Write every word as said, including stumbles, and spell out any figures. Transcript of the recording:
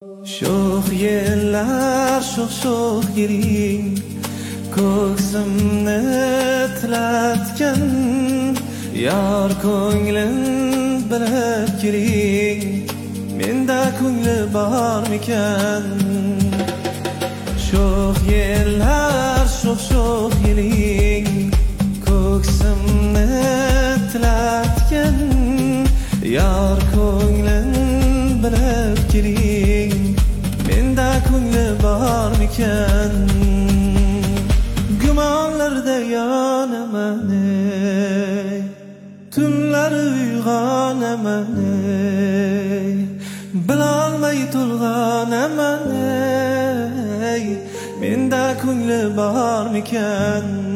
Sho'x yillar, sho'x sho'x yiling, ko'ksimni tilatgan, yor ko'nglim bilib keling, menda ko'ngli bormikan? Sho'x yillar, sho'x sho'x yiling, ko'ksimni tilatgan, yor ko'nglim bilib keling, menda ko'ngli bormikan? Gumonlarda yonaman, ey, tunlar uyg'onaman, ey, bilolmay to'lg'onaman, ey, menda ko'ngli bormikan?